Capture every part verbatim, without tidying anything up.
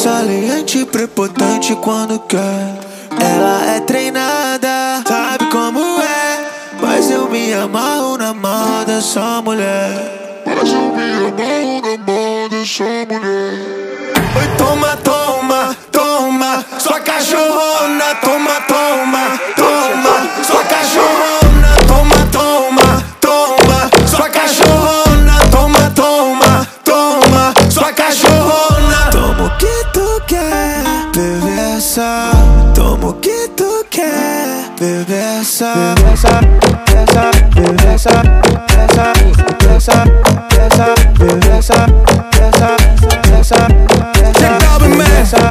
saliente, prepotente quando quer. Ela é treinada, sabe como é. Mas eu me amarro na mão dessa mulher. Mas eu me amarro na mão dessa mulher. Oi, toma, toma, toma, sua cachorrona. Toma, toma, toma, sua cachorrona. Toma, toma, toma, sua cachorrona. Toma, toma, toma, sua cachorrona. Toma o que tu quer, perversa. Toma o que tu quer, perversa. Perversa, perversa, perversa, perversa, perversa, perversa, perversa, perversa, perversa.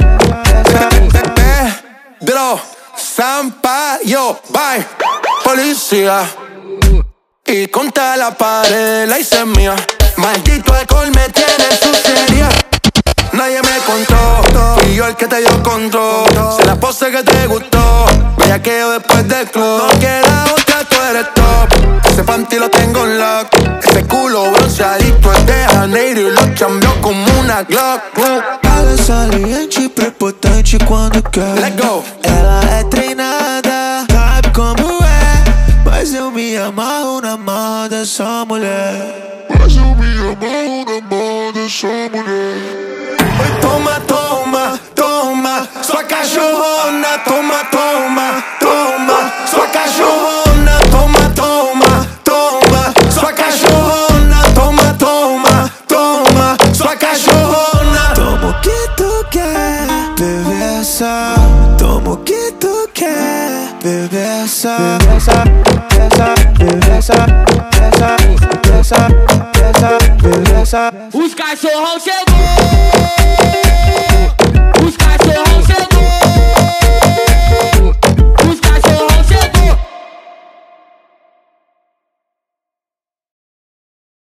Pedro Sampaio, bye, policía. Y contra la pared la hice mía. Maldito alcohol me tiene en su serie. Nadie me contó, fui yo el que te dio control. Se la pose que te gustó, bellaqueo después del club. No queda otra, tú eres top. Ese panty lo tengo en lock. Ese culo bronceadito es de Janeiro y lo cambió como una Glock. Ela é saliente, prepotente quando quer. Let go. Ela é treinada, sabe como é. Mas eu me amarro na mão dessa mulher. Mas eu me amarro na mão dessa mulher. Oi, toma, toma, toma, sua cachorrona. Toma, toma, toma, sua cachorrona. Toma, toma, toma, sua cachorrona. Toma, toma, toma, sua cachorrona. Toma o que tu quer, perversa. Toma o que tu quer, perversa. Perversa, perversa, perversa, perversa, perversa, perversa. Os cachorrão chegou.